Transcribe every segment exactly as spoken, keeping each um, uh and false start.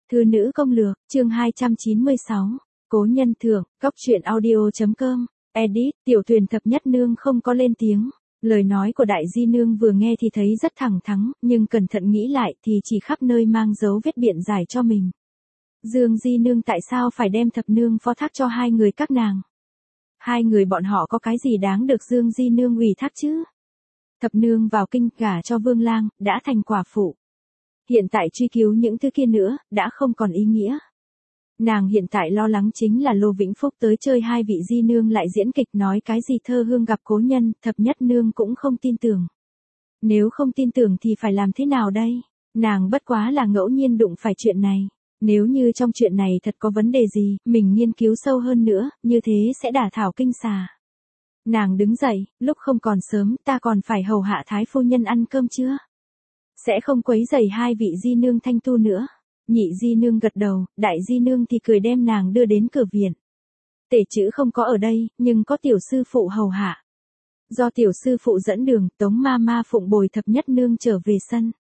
Thư nữ công lược, chương hai trăm chín mươi sáu, cố nhân thưởng, góc truyện audio.com, edit, tiểu thuyền thập nhất nương không có lên tiếng. Lời nói của đại di nương vừa nghe thì thấy rất thẳng thắn, nhưng cẩn thận nghĩ lại thì chỉ khắp nơi mang dấu vết biện giải cho mình. Dương di nương tại sao phải đem thập nương phó thác cho hai người các nàng? Hai người bọn họ có cái gì đáng được Dương di nương ủy thác chứ? Thập nương vào kinh gả cho Vương Lang, đã thành quả phụ. Hiện tại truy cứu những thứ kia nữa, đã không còn ý nghĩa. Nàng hiện tại lo lắng chính là Lô Vĩnh Phúc tới chơi hai vị di nương lại diễn kịch nói cái gì thơ hương gặp cố nhân, thập nhất nương cũng không tin tưởng. Nếu không tin tưởng thì phải làm thế nào đây? Nàng bất quá là ngẫu nhiên đụng phải chuyện này. Nếu như trong chuyện này thật có vấn đề gì, mình nghiên cứu sâu hơn nữa, như thế sẽ đả thảo kinh xà. Nàng đứng dậy, lúc không còn sớm, ta còn phải hầu hạ thái phu nhân ăn cơm chưa? Sẽ không quấy rầy hai vị di nương thanh tu nữa. Nhị di nương gật đầu, đại di nương thì cười đem nàng đưa đến cửa viện. Tể chữ không có ở đây, nhưng có tiểu sư phụ hầu hạ. Do tiểu sư phụ dẫn đường, Tống ma ma phụng bồi thập nhất nương trở về sân.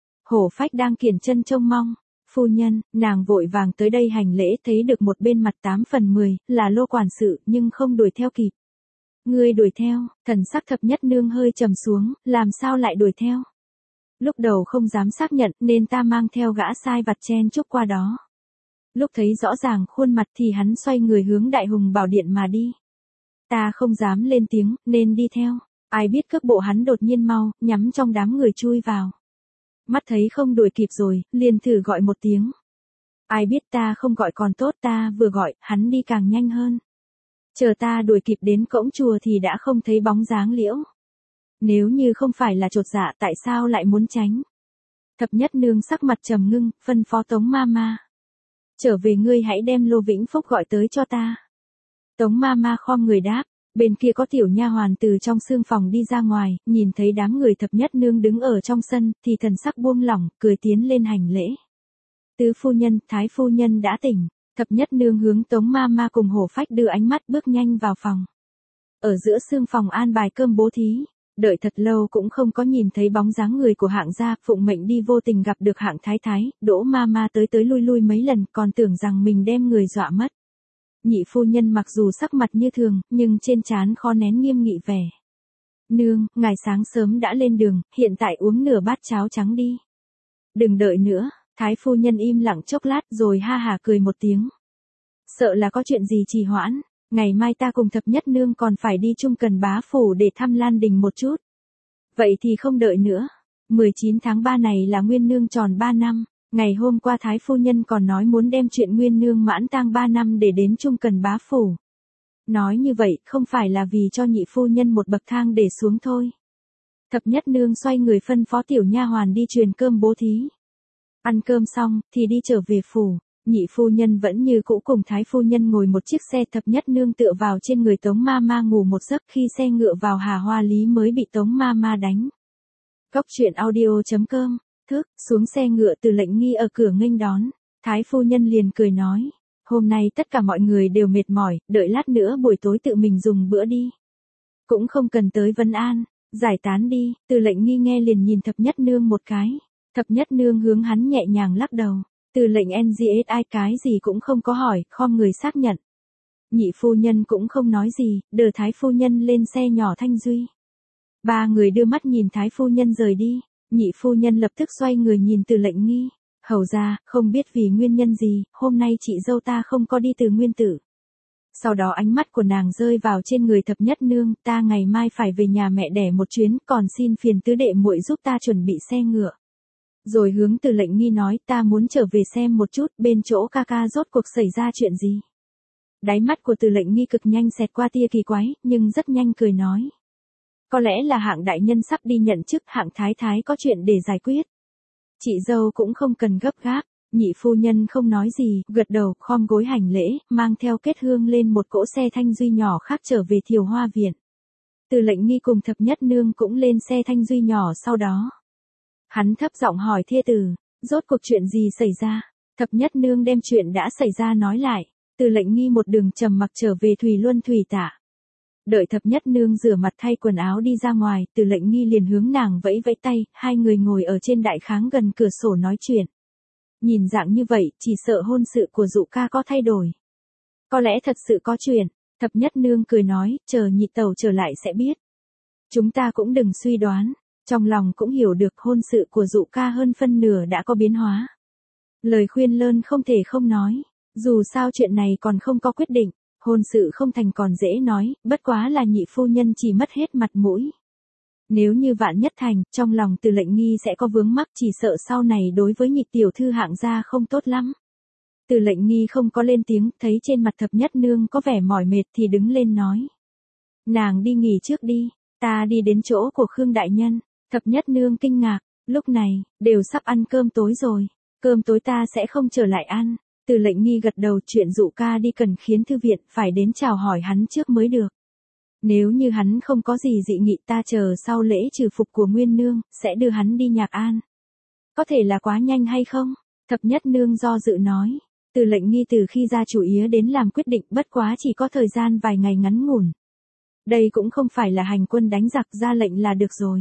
Hổ Phách đang kiển chân trông mong. Phu nhân, nàng vội vàng tới đây hành lễ, thấy được một bên mặt tám phần mười, là Lô quản sự, nhưng không đuổi theo kịp. Ngươi đuổi theo, thần sắc thập nhất nương hơi trầm xuống, làm sao lại đuổi theo? Lúc đầu không dám xác nhận nên ta mang theo gã sai vặt chen chúc qua đó. Lúc thấy rõ ràng khuôn mặt thì hắn xoay người hướng Đại Hùng Bảo Điện mà đi. Ta không dám lên tiếng nên đi theo. Ai biết cước bộ hắn đột nhiên mau, nhắm trong đám người chui vào. Mắt thấy không đuổi kịp rồi, liền thử gọi một tiếng. Ai biết ta không gọi còn tốt, ta vừa gọi, hắn đi càng nhanh hơn. Chờ ta đuổi kịp đến cổng chùa thì đã không thấy bóng dáng liễu. Nếu như không phải là chột dạ tại sao lại muốn tránh? Thập nhất nương sắc mặt trầm ngưng, phân phó Tống ma ma. Trở về ngươi hãy đem Lô Vĩnh Phúc gọi tới cho ta. Tống ma ma khom người đáp, bên kia có tiểu nha hoàn từ trong xương phòng đi ra ngoài, nhìn thấy đám người thập nhất nương đứng ở trong sân, thì thần sắc buông lỏng, cười tiến lên hành lễ. Tứ phu nhân, thái phu nhân đã tỉnh, thập nhất nương hướng Tống ma ma cùng Hổ Phách đưa ánh mắt bước nhanh vào phòng. Ở giữa xương phòng an bài cơm bố thí. Đợi thật lâu cũng không có nhìn thấy bóng dáng người của hạng gia, phụng mệnh đi vô tình gặp được hạng thái thái, Đỗ ma ma tới tới lui lui mấy lần, còn tưởng rằng mình đem người dọa mất. Nhị phu nhân mặc dù sắc mặt như thường, nhưng trên trán khó nén nghiêm nghị vẻ. Nương, ngài sáng sớm đã lên đường, hiện tại uống nửa bát cháo trắng đi. Đừng đợi nữa, thái phu nhân im lặng chốc lát rồi ha hà cười một tiếng. Sợ là có chuyện gì trì hoãn. Ngày mai ta cùng thập nhất nương còn phải đi Trung Cần Bá Phủ để thăm Lan Đình một chút. Vậy thì không đợi nữa. mười chín tháng ba này là Nguyên Nương tròn ba năm. Ngày hôm qua Thái Phu Nhân còn nói muốn đem chuyện Nguyên Nương mãn tang ba năm để đến Trung Cần Bá Phủ. Nói như vậy không phải là vì cho nhị phu nhân một bậc thang để xuống thôi. Thập nhất nương xoay người phân phó tiểu nha hoàn đi truyền cơm bố thí. Ăn cơm xong thì đi trở về phủ. Nhị phu nhân vẫn như cũ cùng thái phu nhân ngồi một chiếc xe, thập nhất nương tựa vào trên người Tống ma ma ngủ một giấc, khi xe ngựa vào Hà Hoa Lý mới bị Tống ma ma đánh. Góc truyện audio.com, thức, xuống xe ngựa Từ Lệnh Nghi ở cửa nghênh đón, thái phu nhân liền cười nói, hôm nay tất cả mọi người đều mệt mỏi, đợi lát nữa buổi tối tự mình dùng bữa đi. Cũng không cần tới vấn an, giải tán đi. Từ Lệnh Nghi nghe liền nhìn thập nhất nương một cái, thập nhất nương hướng hắn nhẹ nhàng lắc đầu. Từ Lệnh en giê ét ai cái gì cũng không có hỏi, khom người xác nhận. Nhị phu nhân cũng không nói gì, đờ thái phu nhân lên xe nhỏ Thanh Duy. Ba người đưa mắt nhìn thái phu nhân rời đi, nhị phu nhân lập tức xoay người nhìn Từ Lệnh Nghi. Hầu ra, không biết vì nguyên nhân gì, hôm nay chị dâu ta không có đi từ Nguyên Tử. Sau đó ánh mắt của nàng rơi vào trên người thập nhất nương, ta ngày mai phải về nhà mẹ đẻ một chuyến, còn xin phiền tứ đệ muội giúp ta chuẩn bị xe ngựa. Rồi hướng Từ Lệnh Nghi nói, ta muốn trở về xem một chút, bên chỗ ca ca rốt cuộc xảy ra chuyện gì. Đáy mắt của Từ Lệnh Nghi cực nhanh xẹt qua tia kỳ quái, nhưng rất nhanh cười nói. Có lẽ là hạng đại nhân sắp đi nhận chức, hạng thái thái có chuyện để giải quyết. Chị dâu cũng không cần gấp gáp. Nhị phu nhân không nói gì, gật đầu, khom gối hành lễ, mang theo kết hương lên một cỗ xe Thanh Duy nhỏ khác trở về Thiều Hoa Viện. Từ Lệnh Nghi cùng thập nhất nương cũng lên xe Thanh Duy nhỏ sau đó. Hắn thấp giọng hỏi thê tử, rốt cuộc chuyện gì xảy ra? Thập nhất nương đem chuyện đã xảy ra nói lại. Từ Lệnh Nghi một đường trầm mặc trở về Thùy Luân Thủy Tạ. Đợi thập nhất nương rửa mặt thay quần áo đi ra ngoài, Từ Lệnh Nghi liền hướng nàng vẫy vẫy tay, hai người ngồi ở trên đại kháng gần cửa sổ nói chuyện. Nhìn dạng như vậy, chỉ sợ hôn sự của Dụ ca có thay đổi. Có lẽ thật sự có chuyện, thập nhất nương cười nói, chờ nhị tẩu trở lại sẽ biết. Chúng ta cũng đừng suy đoán, trong lòng cũng hiểu được hôn sự của Dụ ca hơn phân nửa đã có biến hóa. Lời khuyên lơn không thể không nói, dù sao chuyện này còn không có quyết định, hôn sự không thành còn dễ nói, bất quá là nhị phu nhân chỉ mất hết mặt mũi. Nếu như vạn nhất thành, trong lòng Từ Lệnh Nghi sẽ có vướng mắc, chỉ sợ sau này đối với nhị tiểu thư hạng gia không tốt lắm. Từ Lệnh Nghi không có lên tiếng, thấy trên mặt thập nhất nương có vẻ mỏi mệt thì đứng lên nói. Nàng đi nghỉ trước đi, ta đi đến chỗ của Khương Đại Nhân. Thập nhất nương kinh ngạc, lúc này, đều sắp ăn cơm tối rồi, cơm tối ta sẽ không trở lại ăn. Từ Lệnh Nghi gật đầu, chuyện Dụ ca đi cần khiến thư viện phải đến chào hỏi hắn trước mới được. Nếu như hắn không có gì dị nghị ta chờ sau lễ trừ phục của Nguyên Nương, sẽ đưa hắn đi Nhạc An. Có thể là quá nhanh hay không? Thập nhất nương do dự nói. Từ Lệnh Nghi từ khi ra chủ ý đến làm quyết định, bất quá chỉ có thời gian vài ngày ngắn ngủn. Đây cũng không phải là hành quân đánh giặc, ra lệnh là được rồi.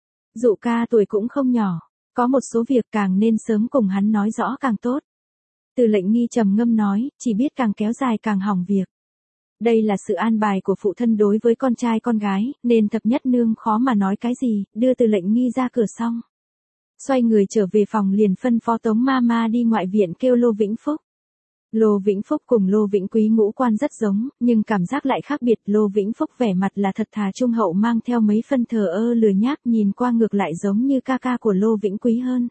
Dụ ca tuổi cũng không nhỏ, có một số việc càng nên sớm cùng hắn nói rõ càng tốt. Từ Lệnh Nghi trầm ngâm nói, chỉ biết càng kéo dài càng hỏng việc. Đây là sự an bài của phụ thân đối với con trai con gái, nên thập nhất nương khó mà nói cái gì, đưa Từ Lệnh Nghi ra cửa xong. Xoay người trở về phòng liền phân phó Tống ma ma đi ngoại viện kêu Lô Vĩnh Phúc. Lô Vĩnh Phúc cùng Lô Vĩnh Quý ngũ quan rất giống, nhưng cảm giác lại khác biệt. Lô Vĩnh Phúc vẻ mặt là thật thà trung hậu, mang theo mấy phân thờ ơ lười nhác, nhìn qua ngược lại giống như ca ca của Lô Vĩnh Quý hơn.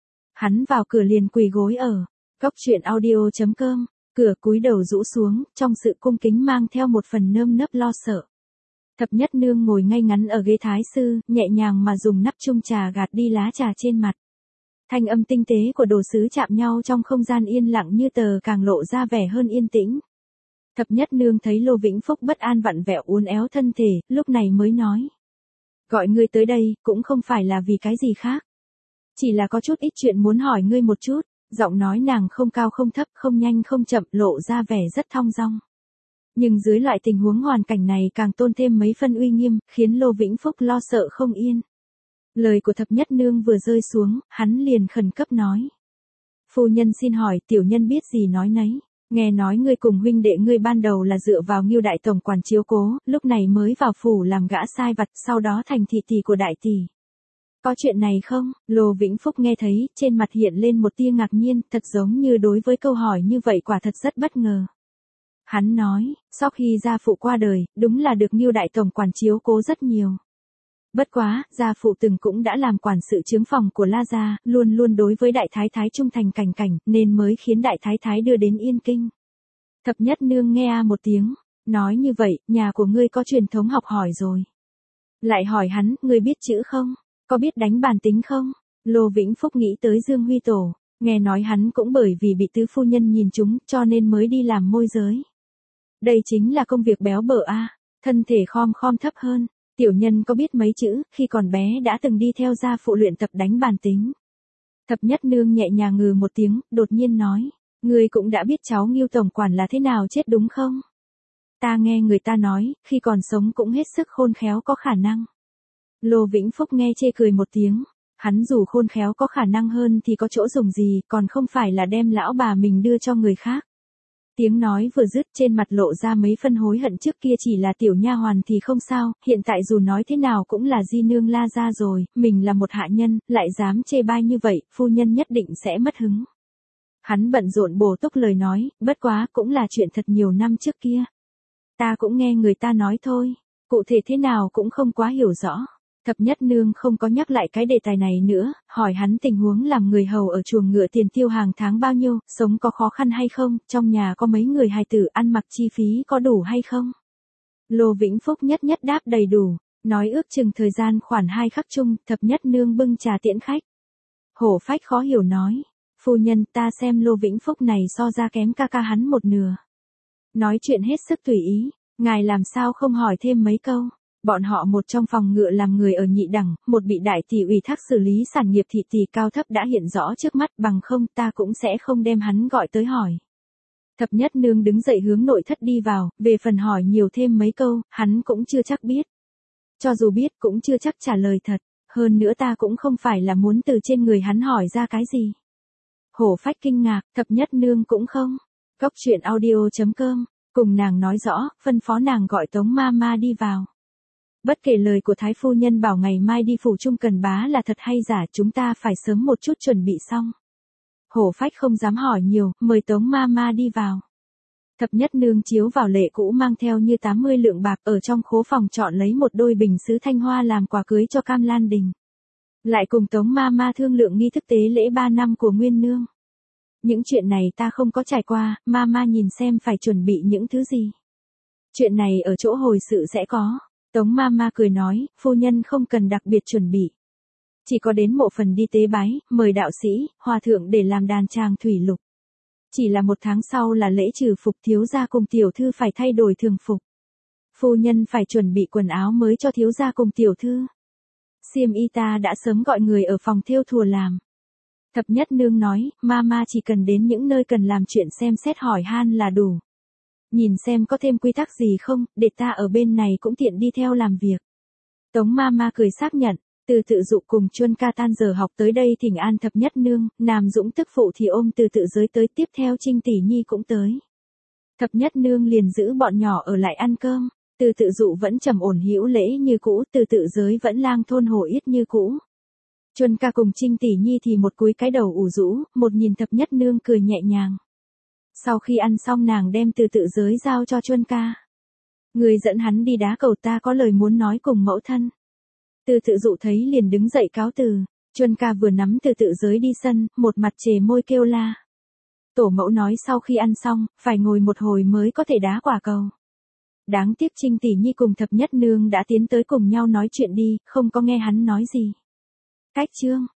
Hắn vào cửa liền quỳ gối ở góc truyện audio chấm com, cửa cúi đầu rũ xuống, trong sự cung kính mang theo một phần nơm nớp lo sợ. Thập nhất nương ngồi ngay ngắn ở ghế thái sư, nhẹ nhàng mà dùng nắp chung trà gạt đi lá trà trên mặt. Thanh âm tinh tế của đồ sứ chạm nhau trong không gian yên lặng như tờ càng lộ ra vẻ hơn yên tĩnh. Thập nhất nương thấy Lô Vĩnh Phúc bất an vặn vẹo uốn éo thân thể, lúc này mới nói. Gọi ngươi tới đây, cũng không phải là vì cái gì khác. Chỉ là có chút ít chuyện muốn hỏi ngươi một chút. Giọng nói nàng không cao không thấp, không nhanh không chậm, lộ ra vẻ rất thong dong. Nhưng dưới loại tình huống hoàn cảnh này càng tôn thêm mấy phân uy nghiêm, khiến Lô Vĩnh Phúc lo sợ không yên. Lời của thập nhất nương vừa rơi xuống, hắn liền khẩn cấp nói. Phu nhân xin hỏi, tiểu nhân biết gì nói nấy. Nghe nói ngươi cùng huynh đệ ngươi ban đầu là dựa vào Ngưu đại tổng quản chiếu cố, lúc này mới vào phủ làm gã sai vặt, sau đó thành thị tỷ của đại tỷ. Có chuyện này không? Lô Vĩnh Phúc nghe thấy, trên mặt hiện lên một tia ngạc nhiên, thật giống như đối với câu hỏi như vậy quả thật rất bất ngờ. Hắn nói, sau khi gia phụ qua đời, đúng là được Ngưu đại tổng quản chiếu cố rất nhiều. Bất quá, gia phụ từng cũng đã làm quản sự chướng phòng của La gia, luôn luôn đối với đại thái thái trung thành cảnh cảnh, nên mới khiến đại thái thái đưa đến Yên Kinh. Thập nhất nương nghe a một tiếng, nói như vậy, nhà của ngươi có truyền thống học hỏi rồi. Lại hỏi hắn, ngươi biết chữ không? Có biết đánh bàn tính không? Lô Vĩnh Phúc nghĩ tới Dương Huy Tổ, nghe nói hắn cũng bởi vì bị tứ phu nhân nhìn trúng, cho nên mới đi làm môi giới. Đây chính là công việc béo bở a, thân thể khom khom thấp hơn. Tiểu nhân có biết mấy chữ, khi còn bé đã từng đi theo gia phụ luyện tập đánh bàn tính. Thập nhất nương nhẹ nhàng ngừ một tiếng, đột nhiên nói, ngươi cũng đã biết cháu Ngưu tổng quản là thế nào chết đúng không? Ta nghe người ta nói, khi còn sống cũng hết sức khôn khéo có khả năng. Lô Vĩnh Phúc nghe chê cười một tiếng, hắn dù khôn khéo có khả năng hơn thì có chỗ dùng gì, còn không phải là đem lão bà mình đưa cho người khác. Tiếng nói vừa dứt, trên mặt lộ ra mấy phân hối hận, trước kia chỉ là tiểu nha hoàn thì không sao, hiện tại dù nói thế nào cũng là di nương La gia rồi, mình là một hạ nhân, lại dám chê bai như vậy, phu nhân nhất định sẽ mất hứng. Hắn bận rộn bổ túc lời nói, bất quá cũng là chuyện thật nhiều năm trước kia. Ta cũng nghe người ta nói thôi, cụ thể thế nào cũng không quá hiểu rõ. Thập nhất nương không có nhắc lại cái đề tài này nữa, hỏi hắn tình huống làm người hầu ở chuồng ngựa tiền tiêu hàng tháng bao nhiêu, sống có khó khăn hay không, trong nhà có mấy người hài tử, ăn mặc chi phí có đủ hay không. Lô Vĩnh Phúc nhất nhất đáp đầy đủ, nói ước chừng thời gian khoảng hai khắc chung, thập nhất nương bưng trà tiễn khách. Hổ Phách khó hiểu nói, phu nhân ta xem Lô Vĩnh Phúc này so ra kém ca ca hắn một nửa. Nói chuyện hết sức tùy ý, ngài làm sao không hỏi thêm mấy câu. Bọn họ một trong phòng ngựa làm người ở nhị đẳng, một bị đại tỷ ủy thác xử lý sản nghiệp thị tỷ cao thấp đã hiện rõ trước mắt, bằng không ta cũng sẽ không đem hắn gọi tới hỏi. Thập nhất nương đứng dậy hướng nội thất đi vào, về phần hỏi nhiều thêm mấy câu, hắn cũng chưa chắc biết. Cho dù biết cũng chưa chắc trả lời thật, hơn nữa ta cũng không phải là muốn từ trên người hắn hỏi ra cái gì. Hổ Phách kinh ngạc, thập nhất nương cũng không. Cốc truyện audio.com, cùng nàng nói rõ, phân phó nàng gọi Tống ma ma đi vào. Bất kể lời của Thái phu nhân bảo ngày mai đi phủ Trung Cần Bá là thật hay giả, chúng ta phải sớm một chút chuẩn bị xong. Hổ Phách không dám hỏi nhiều, mời Tống ma ma đi vào. Thập nhất nương chiếu vào lệ cũ mang theo như tám mươi lượng bạc, ở trong khố phòng chọn lấy một đôi bình sứ thanh hoa làm quà cưới cho Cam Lan Đình. Lại cùng Tống ma ma thương lượng nghi thức tế lễ ba năm của Nguyên nương. Những chuyện này ta không có trải qua, ma ma nhìn xem phải chuẩn bị những thứ gì. Chuyện này ở chỗ hồi sự sẽ có. Tống ma ma cười nói, phu nhân không cần đặc biệt chuẩn bị. Chỉ có đến mộ phần đi tế bái, mời đạo sĩ, hòa thượng để làm đàn tràng thủy lục. Chỉ là một tháng sau là lễ trừ phục, thiếu gia cùng tiểu thư phải thay đổi thường phục. Phu nhân phải chuẩn bị quần áo mới cho thiếu gia cùng tiểu thư. Xiêm y ta đã sớm gọi người ở phòng thêu thùa làm. Thập nhất nương nói, ma ma chỉ cần đến những nơi cần làm chuyện xem xét hỏi han là đủ. Nhìn xem có thêm quy tắc gì không, để ta ở bên này cũng tiện đi theo làm việc. Tống ma ma cười xác nhận, Từ Tự Dụ cùng Chuân ca tan giờ học tới đây thỉnh an thập nhất nương, Nam Dũng tức phụ thì ôm Từ Tự Giới tới, tiếp theo Trinh tỷ nhi cũng tới. Thập nhất nương liền giữ bọn nhỏ ở lại ăn cơm, Từ Tự Dụ vẫn trầm ổn hữu lễ như cũ, Từ Tự Giới vẫn lang thôn hổ yết như cũ. Chuân ca cùng Trinh tỷ nhi thì một cúi cái đầu ủ rũ, một nhìn thập nhất nương cười nhẹ nhàng. Sau khi ăn xong nàng đem Từ Tự Giới giao cho Chuân ca. Người dẫn hắn đi đá cầu, ta có lời muốn nói cùng mẫu thân. Từ Tự Dụ thấy liền đứng dậy cáo từ. Chuân ca vừa nắm Từ Tự Giới đi sân, một mặt chề môi kêu la. Tổ mẫu nói sau khi ăn xong, phải ngồi một hồi mới có thể đá quả cầu. Đáng tiếc Trinh tỷ nhi cùng thập nhất nương đã tiến tới cùng nhau nói chuyện đi, không có nghe hắn nói gì. Cách chương